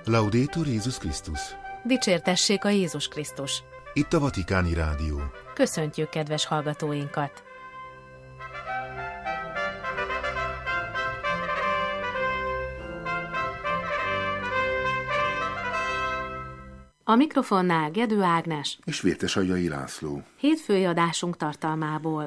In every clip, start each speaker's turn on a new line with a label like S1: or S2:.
S1: Laudetur Jézus Krisztus!
S2: Dicsértessék a Jézus Krisztus!
S1: Itt a Vatikáni Rádió.
S2: Köszöntjük kedves hallgatóinkat! A mikrofonnál Gedő Ágnes
S1: és Vértesagyai László.
S2: Hétfői adásunk tartalmából.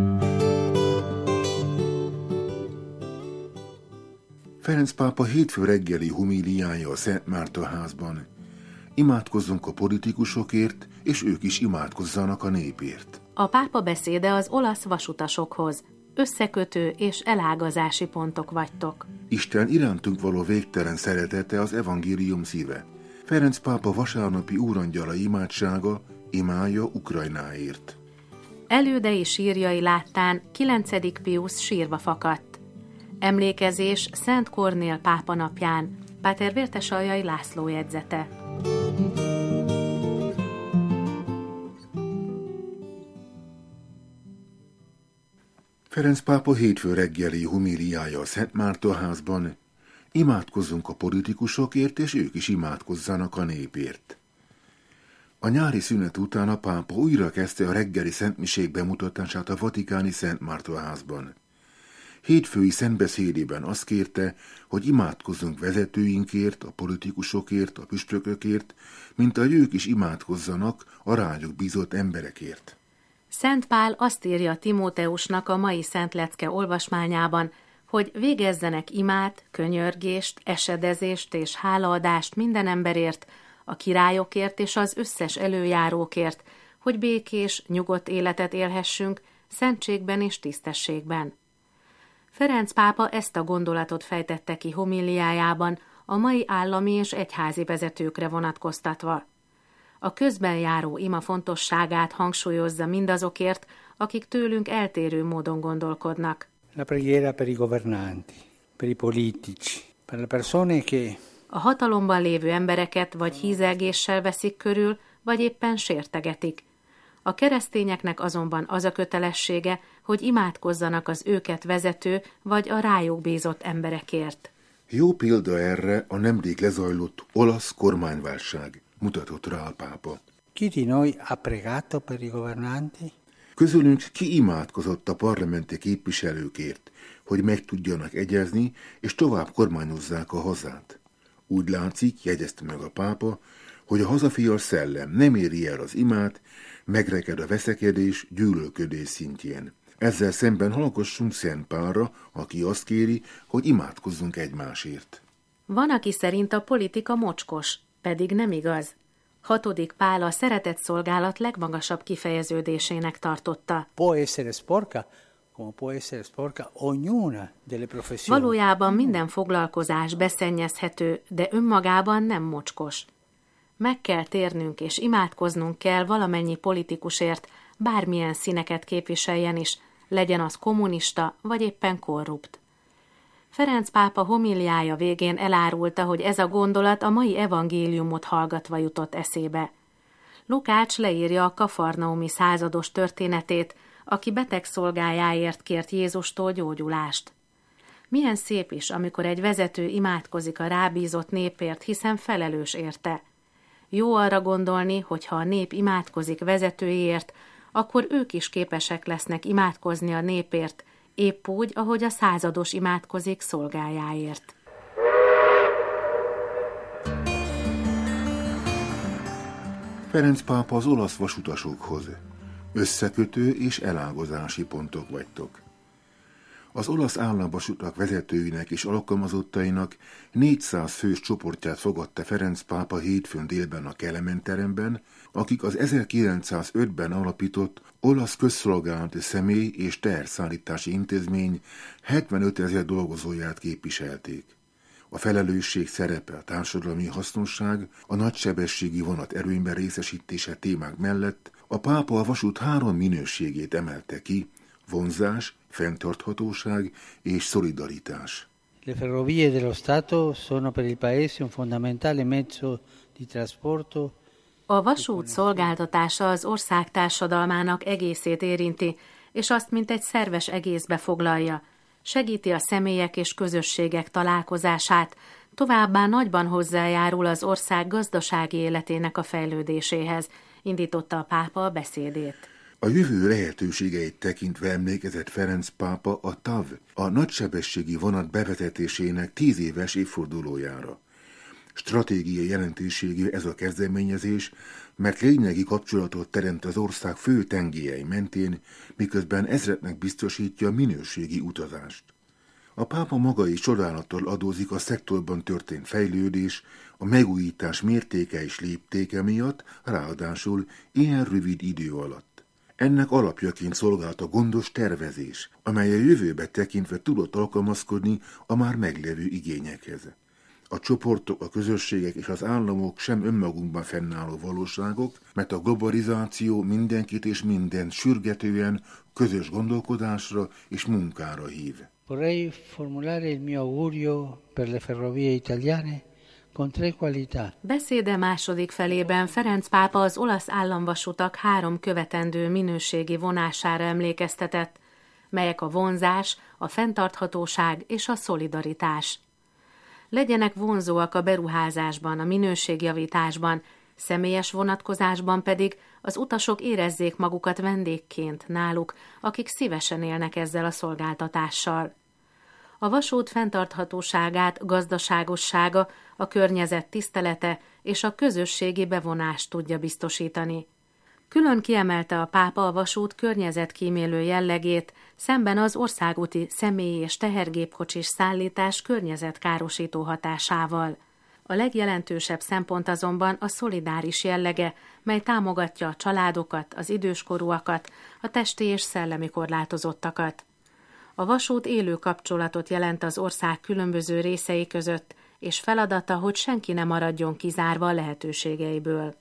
S1: Ferenc pápa hétfő reggeli homíliája a Szent Márton házban. Imádkozzunk a politikusokért, és ők is imádkozzanak a népért.
S2: A pápa beszéde az olasz vasutasokhoz. Összekötő és elágazási pontok vagytok.
S1: Isten irántunk való végtelen szeretete az evangélium szíve. Ferenc pápa vasárnapi úrangyala imádsága imálja Ukrajnáért.
S2: Elődei sírjai láttán 9. Piusz sírva fakadt. Emlékezés Szent Kornél pápa napján. Páter Vértesagyai László jegyzete.
S1: Ferenc pápa hétfő reggeli homíliája a Szent Márton házban. Imádkozzunk a politikusokért, és ők is imádkozzanak a népért. A nyári szünet után a pápa újra kezdte a reggeli szentmisék bemutatását a vatikáni Szent Márton házban. Hétfői szentbeszédében azt kérte, hogy imádkozzunk vezetőinkért, a politikusokért, a püspökökért, mint ahogy ők is imádkozzanak a rájuk bízott emberekért.
S2: Szent Pál azt írja Timóteusnak a mai Szent Lecke olvasmányában, hogy végezzenek imát, könyörgést, esedezést és hálaadást minden emberért, a királyokért és az összes előjárókért, hogy békés, nyugodt életet élhessünk, szentségben és tisztességben. Ferenc pápa ezt a gondolatot fejtette ki homíliájában a mai állami és egyházi vezetőkre vonatkoztatva. A közben járó ima fontosságát hangsúlyozza mindazokért, akik tőlünk eltérő módon gondolkodnak.
S3: La preghiera per i governanti, per i politici, per le persone che...
S2: A hatalomban lévő embereket vagy hízelgéssel veszik körül, vagy éppen sértegetik. A keresztényeknek azonban az a kötelessége, hogy imádkozzanak az őket vezető vagy a rájuk bízott emberekért.
S1: Jó példa erre a nemrég lezajlott olasz kormányválság, mutatott rá a pápa.
S3: Chi di noi ha pregato per i governanti?
S1: Közülünk ki imádkozott a parlamenti képviselőkért, hogy meg tudjanak egyezni, és tovább kormányozzák a hazát. Úgy látszik, jegyezte meg a pápa, hogy a hazafias szellem nem éri el az imát, megreked a veszekedés, gyűlölködés szintjén. Ezzel szemben hallgassunk Szent Pálra, aki azt kéri, hogy imádkozzunk egymásért.
S2: Van, aki szerint a politika mocskos, pedig nem igaz. 6. Pál a szeretetszolgálat legmagasabb kifejeződésének tartotta.
S3: Può essere sporca, come può essere sporca ognuna delle professioni.
S2: Valójában minden foglalkozás beszennyezhető, de önmagában nem mocskos. Meg kell térnünk és imádkoznunk kell valamennyi politikusért, bármilyen színeket képviseljen is, legyen az kommunista vagy éppen korrupt. Ferenc pápa homíliája végén elárulta, hogy ez a gondolat a mai evangéliumot hallgatva jutott eszébe. Lukács leírja a kafarnaumi százados történetét, aki beteg szolgájáért kért Jézustól gyógyulást. Milyen szép is, amikor egy vezető imádkozik a rábízott népért, hiszen felelős érte. Jó arra gondolni, hogy ha a nép imádkozik vezetőjéért, akkor ők is képesek lesznek imádkozni a népért, épp úgy, ahogy a százados imádkozik szolgájáért.
S1: Ferenc pápa az olasz vasutasokhoz. Összekötő és elágazási pontok vagytok. Az olasz államvasutak vezetőinek és alkalmazottainak 400 fős csoportját fogadta Ferenc pápa hétfőn délben a Kelemen teremben, akik az 1905-ben alapított olasz közszolgálati személy- és teherszállítási intézmény 75 000 dolgozóját képviselték. A felelősség szerepe, a társadalmi hasznosság, a nagysebességi vonat erőnyben részesítése témák mellett a pápa a vasút 3 minőségét emelte ki: vonzás, fenntarthatóság és szolidaritás.
S3: Le ferrovie dello Stato sono per il Paese un fondamentale mezzo di trasporto.
S2: A vasút szolgáltatása az ország társadalmának egészét érinti, és azt mint egy szerves egészbe foglalja. Segíti a személyek és közösségek találkozását, Továbbá nagyban hozzájárul az ország gazdasági életének a fejlődéséhez, indította a pápa a beszédét.
S1: A jövő lehetőségeit tekintve emlékezett Ferenc pápa a TAV, a nagysebességi vonat bevezetésének 10 éves évfordulójára. Stratégiai jelentőségű ez a kezdeményezés, mert lényegi kapcsolatot teremt az ország fő tengelyei mentén, miközben ezrednek biztosítja minőségi utazást. A pápa maga is csodálattal adózik a szektorban történt fejlődés, a megújítás mértéke és léptéke miatt, ráadásul ilyen rövid idő alatt. Ennek alapjaként szolgált a gondos tervezés, amely a jövőbe tekintve tudott alkalmazkodni a már meglevő igényekhez. A csoportok, a közösségek és az államok sem önmagunkban fennálló valóságok, mert a globalizáció mindenkit és mindent sürgetően közös gondolkodásra és munkára hív.
S3: Vorrei formulare il mio augurio per le ferrovie italiane con 3 qualità.
S2: Beszéde második felében Ferenc pápa az olasz államvasutak 3 követendő minőségi vonására emlékeztetett, melyek a vonzás, a fenntarthatóság és a szolidaritás. Legyenek vonzóak a beruházásban, a minőségjavításban, személyes vonatkozásban pedig az utasok érezzék magukat vendégként náluk, akik szívesen élnek ezzel a szolgáltatással. A vasút fenntarthatóságát, gazdaságossága, a környezet tisztelete és a közösségi bevonást tudja biztosítani. Külön kiemelte a pápa a vasút környezetkímélő jellegét, szemben az országúti személyi- és tehergépkocsis szállítás környezetkárosító hatásával. A legjelentősebb szempont azonban a szolidáris jellege, mely támogatja a családokat, az időskorúakat, a testi és szellemi korlátozottakat. A vasút élő kapcsolatot jelent az ország különböző részei között, és feladata, hogy senki ne maradjon kizárva a lehetőségeiből.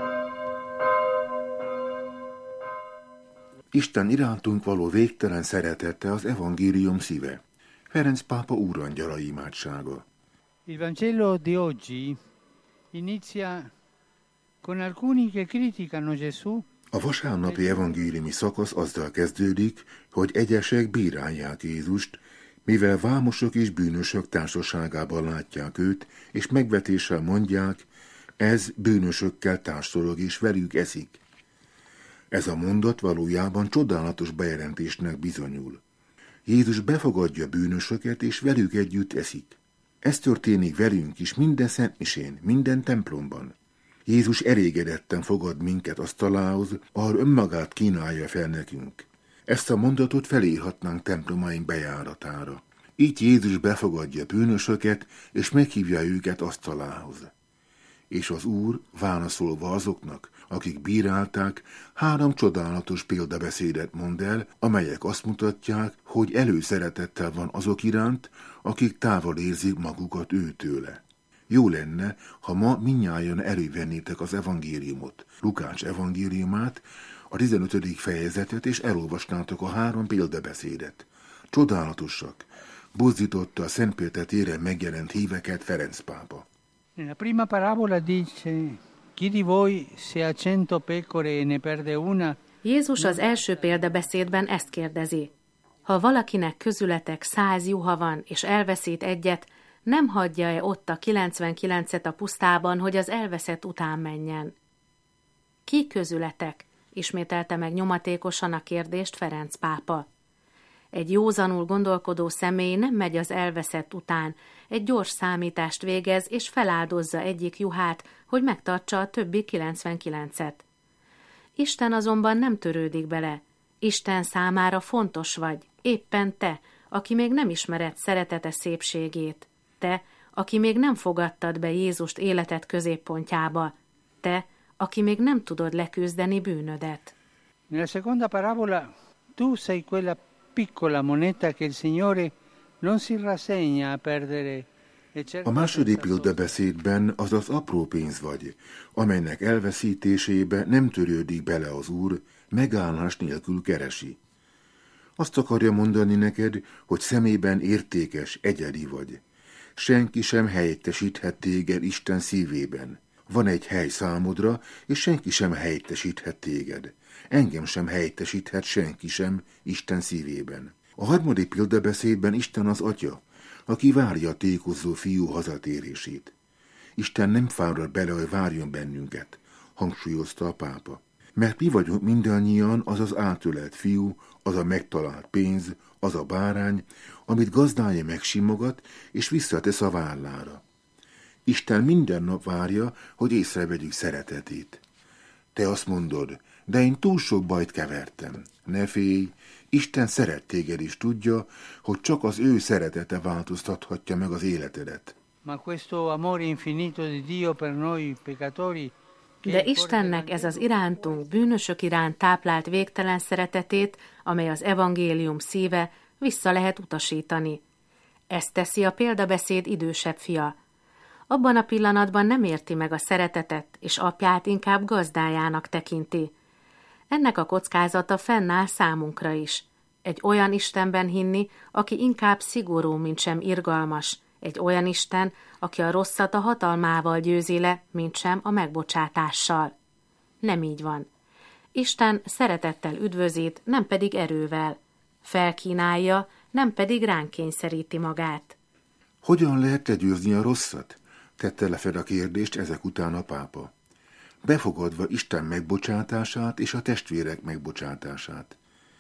S1: Isten irántunk való végtelen szeretete az evangélium szíve. Ferenc pápa úrangyala imádsága.
S3: Il Vangelo di oggi inizia con alcuni che criticano Gesù.
S1: A vasárnapi evangéliumi szakasz azzal kezdődik, hogy egyesek bírálják Jézust, mivel vámosok és bűnösök társaságában látják őt, és megvetéssel mondják, ez bűnösökkel társalog és velük eszik. Ez a mondat valójában csodálatos bejelentésnek bizonyul. Jézus befogadja bűnösöket, és velük együtt eszik. Ez történik velünk is minden szentmisén, minden templomban. Jézus elégedetten fogad minket asztalához, ahol önmagát kínálja fel nekünk. Ezt a mondatot felírhatnánk templomaink bejáratára. Így Jézus befogadja bűnösöket, és meghívja őket asztalához. És az Úr, válaszolva azoknak, akik bírálták, 3 csodálatos példabeszédet mond el, amelyek azt mutatják, hogy előszeretettel van azok iránt, akik távol érzik magukat őtőle. Jó lenne, ha ma mindnyájan elővennétek az evangéliumot, Lukács evangéliumát, a 15. fejezetet, és elolvasnátok a 3 példabeszédet. Csodálatosak, buzdította a Szent Péter téren megjelent híveket Ferenc pápa.
S3: Nella prima parabola dice: Chi di voi se ha 100 pecore e ne perde una?
S2: Jézus az első példabeszédben ezt kérdezi. Ha valakinek közületek 100 juha van, és elveszít egyet, nem hagyja-e ott a 99-et a pusztában, hogy az elveszett után menjen? Ki közületek? Ismételte meg nyomatékosan a kérdést Ferenc pápa. Egy józanul gondolkodó személy nem megy az elveszett után, egy gyors számítást végez, és feláldozza egyik juhát, hogy megtartsa a többi 99-et. Isten azonban nem törődik bele. Isten számára fontos vagy, éppen te, aki még nem ismered szeretete szépségét. Te, aki még nem fogadtad be Jézust életed középpontjába. Te, aki még nem tudod leküzdeni bűnödet.
S3: Nella seconda parabola tu sei quella piccola moneta che il Signore non si rassegna a perdere.
S1: A második példabeszédben az az apró pénz vagy, amelynek elveszítésébe nem törődik bele az Úr, megállás nélkül keresi. Azt akarja mondani neked, hogy szemében értékes, egyedi vagy. Senki sem helyettesíthet téged Isten szívében. Van egy hely számodra, és senki sem helyettesíthet téged. Engem sem helyettesíthet senki sem Isten szívében. A harmadik példabeszédben Isten az Atya, aki várja a tékozó fiú hazatérését. Isten nem fárad bele, hogy várjon bennünket, hangsúlyozta a pápa. Mert mi vagyunk mindannyian az az átölelt fiú, az a megtalált pénz, az a bárány, amit gazdája megsimogat és visszatesz a vállára. Isten minden nap várja, hogy észrevegyük szeretetét. Te azt mondod, de én túl sok bajt kevertem. Ne félj, Isten szeret téged és tudja, hogy csak az ő szeretete változtathatja meg az életedet.
S3: Ma questo amore infinito di Dio per noi peccatori.
S2: De Istennek ez az irántunk, bűnösök iránt táplált végtelen szeretetét, amely az evangélium szíve, vissza lehet utasítani. Ezt teszi a példabeszéd idősebb fia. Abban a pillanatban nem érti meg a szeretetet, és apját inkább gazdájának tekinti. Ennek a kockázata fennáll számunkra is. Egy olyan Istenben hinni, aki inkább szigorú, mint sem irgalmas. Egy olyan Isten, aki a rosszat a hatalmával győzi le, mint sem a megbocsátással. Nem így van. Isten szeretettel üdvözít, nem pedig erővel. Felkínálja, nem pedig ránk kényszeríti magát.
S1: Hogyan lehet legyőzni a rosszat? Tette le fel a kérdést ezek után a pápa. Befogadva Isten megbocsátását és a testvérek megbocsátását.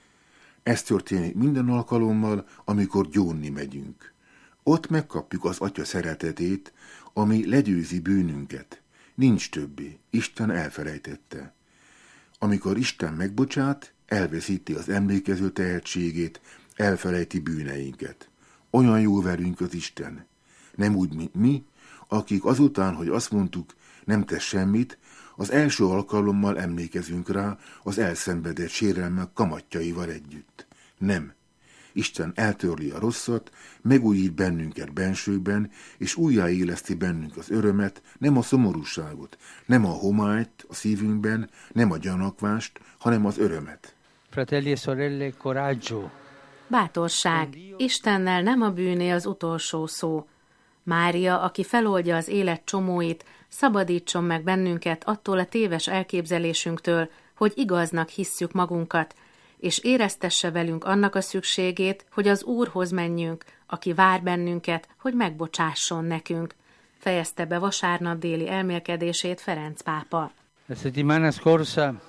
S1: Ez történik minden alkalommal, amikor gyónni megyünk. Ott megkapjuk az Atya szeretetét, ami legyőzi bűnünket. Nincs többé, Isten elfelejtette. Amikor Isten megbocsát, elveszíti az emlékező tehetségét, elfelejti bűneinket. Olyan jó velünk az Isten. Nem úgy, mint mi, akik azután, hogy azt mondtuk, nem tesz semmit, az első alkalommal emlékezünk rá az elszenvedett sérelmek kamatjaival együtt. Nem. Isten eltörli a rosszat, megújít bennünket bensőkben, és újjáéleszti bennünk az örömet, nem a szomorúságot, nem a homályt a szívünkben, nem a gyanakvást, hanem az örömet.
S3: Fratelli e sorelle, coraggio.
S2: Bátorság. Istennel nem a bűné az utolsó szó. Mária, aki feloldja az élet csomóit, szabadítson meg bennünket attól a téves elképzelésünktől, hogy igaznak hisszük magunkat, és éreztesse velünk annak a szükségét, hogy az Úrhoz menjünk, aki vár bennünket, hogy megbocsásson nekünk. Fejezte be vasárnap déli elmélkedését Ferenc pápa.
S3: La settimana scorsa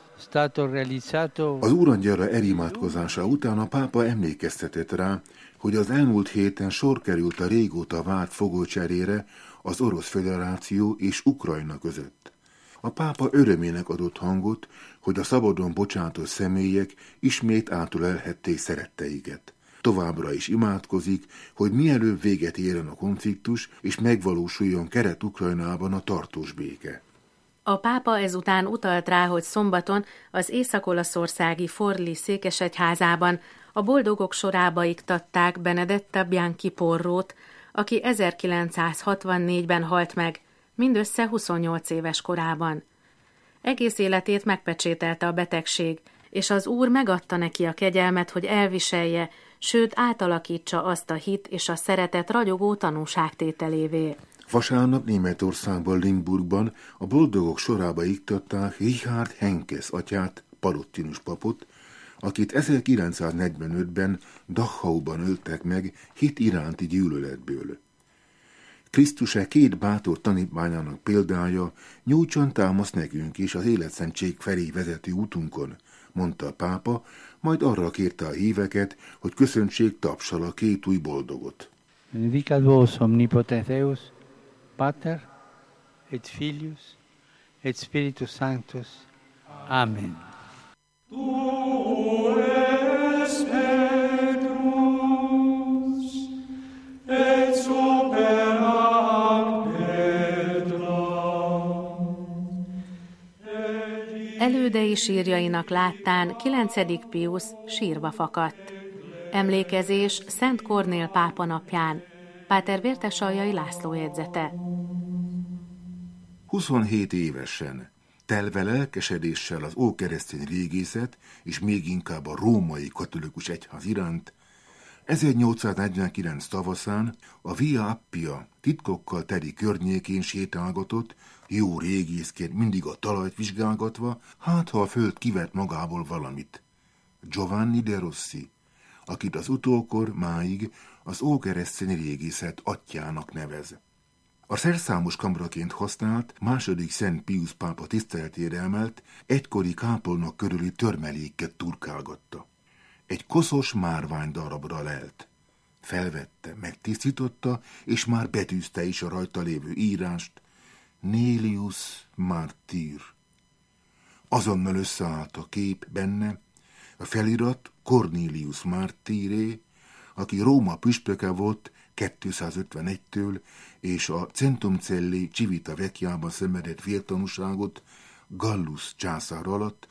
S1: az Úrangyalra elimádkozása után a pápa emlékeztetett rá, hogy az elmúlt héten sor került a régóta várt fogolycserére az Orosz Föderáció és Ukrajna között. A pápa örömének adott hangot, hogy a szabadon bocsátott személyek ismét átölelhették szeretteiket. Továbbra is imádkozik, hogy mielőbb véget érjen a konfliktus, és megvalósuljon Kelet-Ukrajnában a tartós béke.
S2: A pápa ezután utalt rá, hogy szombaton az észak-olaszországi Forli székesegyházában a boldogok sorába iktatták Benedetta Bianchi Porrót, aki 1964-ben halt meg, mindössze 28 éves korában. Egész életét megpecsételte a betegség, és az Úr megadta neki a kegyelmet, hogy elviselje, sőt átalakítsa azt a hit és a szeretet ragyogó tanúságtételévé.
S1: Vasárnap Németországban, Limburgban a boldogok sorába iktatták Richard Henkes atyát, Palottinus papot, akit 1945-ben Dachauban öltek meg hit iránti gyűlöletből. Krisztus két bátor tanítványának példája nyújtson támaszt nekünk is az életszentség felé vezető útunkon, mondta a pápa, majd arra kérte a híveket, hogy köszöntsék tapssal a két új boldogot.
S3: Benedicat vos omnipotens Deus, Pater, et Filius, et Spiritus Sanctus. Amen.
S2: Elődei sírjainak láttán 9. Piusz sírva fakadt. Emlékezés Szent Kornél pápa napján. Páter Vértesaljai László jegyzete.
S1: 27 évesen, telve lelkesedéssel az ókeresztény régészet, és még inkább a római katolikus egyház iránt, 1849 tavaszán a Via Appia titkokkal teli környékén sétálgatott, jó régészként mindig a talajt vizsgálgatva, hát ha a föld kivett magából valamit. Giovanni de Rossi, akit az utókor máig az ókeresztény régészet atyjának nevez. A szerszámos kamraként használt második Szent Piusz pápa tiszteletére emelt egykori kápolna körüli törmeléket turkálgatta. Egy koszos márvány darabra lelt. Felvette, megtisztította, és már betűzte is a rajta lévő írást: Nelius Martyr. Azonnal összeállt a kép benne, a felirat Cornelius Martyré, aki Róma püspöke volt 251-től, és a Centumcelli Civita Vecchiában szenvedett vértanúságot Gallus császár alatt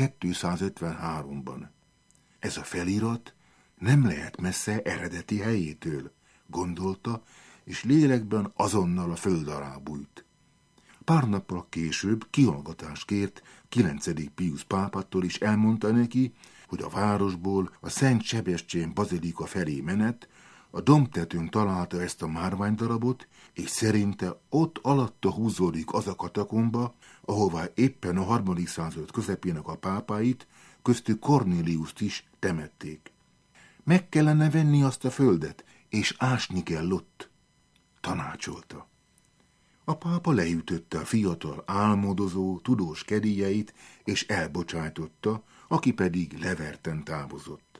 S1: 253-ban. Ez a felirat nem lehet messze eredeti helyétől, gondolta, és lélekben azonnal a föld alá bújt. Pár nappal később kihallgatást kért 9. Piusz pápától, is elmondta neki, hogy a városból a Szent Sebestyén bazilika felé menet, a domtetőn találta ezt a márványdarabot, és szerinte ott alatta húzódik az a katakomba, ahová éppen a 3. század közepének a pápáit, köztük Cornéliuszt is temették. Meg kellene venni azt a földet, és ásni kell ott, tanácsolta. A pápa leütötte a fiatal, álmodozó, tudós kedélyeit, és elbocsájtotta, aki pedig leverten távozott.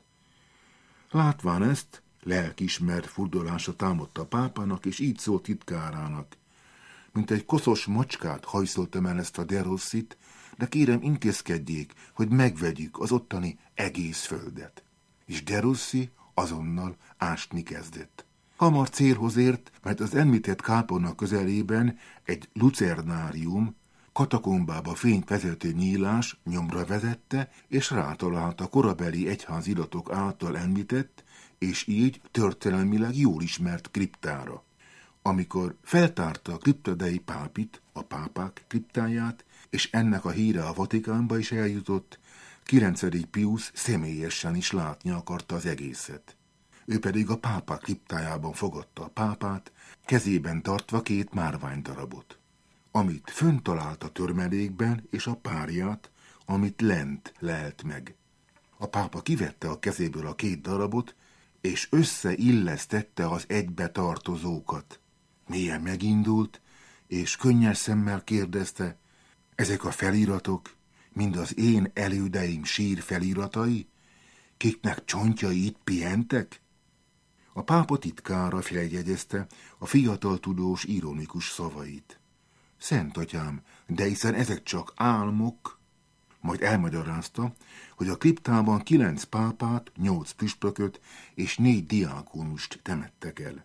S1: Látván ezt, lelkiismert furdalása támadta a pápának, és így szólt titkárának: mint egy koszos macskát hajszoltam el ezt a De Rossit, de kérem, intézkedjék, hogy megvegyük az ottani egész földet. És De Rossi azonnal ásni kezdett. Hamar célhoz ért, mert az említett kápolna közelében egy lucernárium, katakombába fényt vezető nyílás nyomra vezette, és rátalált a korabeli egyháziratok által említett, és így történelmileg jól ismert kriptára. Amikor feltárta a kriptadei pápit, a pápák kriptáját, és ennek a híre a Vatikánba is eljutott, 9. Piusz személyesen is látni akarta az egészet. Ő pedig a pápák kriptájában fogadta a pápát, kezében tartva 2 márványdarabot, amit fönn talált a törmelékben, és a párját, amit lent lelt meg. A pápa kivette a kezéből a 2 darabot, és összeillesztette az egybe tartozókat. Mélyen megindult, és könnyes szemmel kérdezte: ezek a feliratok mind az én elődeim sír feliratai, kiknek csontjai itt pihentek? A pápa titkára feljegyezte a fiatal tudós ironikus szavait. Szent atyám, de hiszen ezek csak álmok. Majd elmagyarázta, hogy a kriptában 9 pápát, 8 püspököt és 4 diákonust temettek el.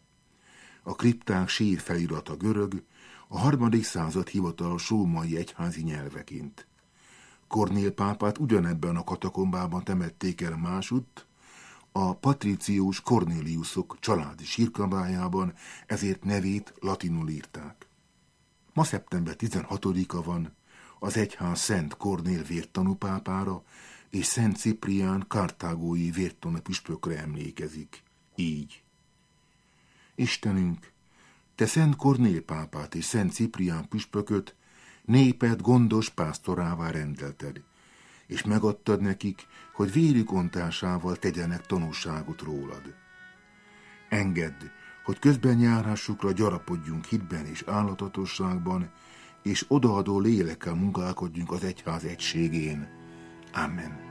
S1: A kripták sírfelirata görög, a 3. század hivatalos római egyházi nyelveként. Kornél pápát ugyanebben a katakombában temették el másutt, a patricius Cornéliusok családi sírkabájában, ezért nevét latinul írták. Ma szeptember 16-a van, az egyház Szent Kornél vértanú pápára és Szent Ciprián kartágói vértanú püspökre emlékezik. Így. Istenünk, te Szent Kornél pápát és Szent Ciprián püspököt néped gondos pásztorává rendelted, és megadtad nekik, hogy vérük ontásával tegyenek tanúságot rólad. Engedd, hogy közben járásukra gyarapodjunk hitben és állatatosságban, és odaadó lélekkel munkálkodjunk az egyház egységén. Amen.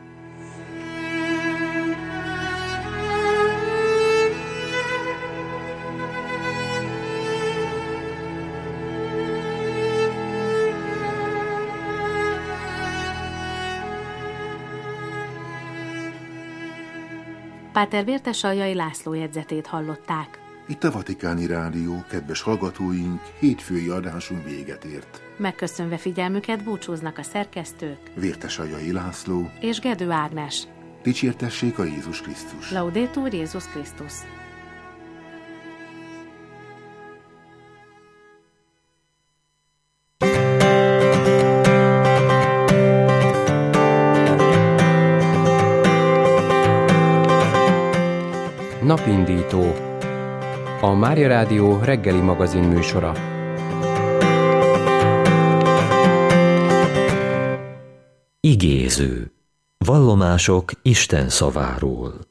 S2: Páter Vértesaljai László jegyzetét hallották.
S1: Itt a Vatikáni Rádió, kedves hallgatóink, hétfői adásunk véget ért.
S2: Megköszönve figyelmüket búcsúznak a szerkesztők
S1: Vértesaljai László
S2: és Gedő Ágnes.
S1: Dicsértessék a Jézus Krisztus!
S2: Laudetur Jézus Krisztus!
S4: Napindító, a Mária Rádió reggeli magazin műsora.
S5: Igéző. Vallomások Isten szaváról.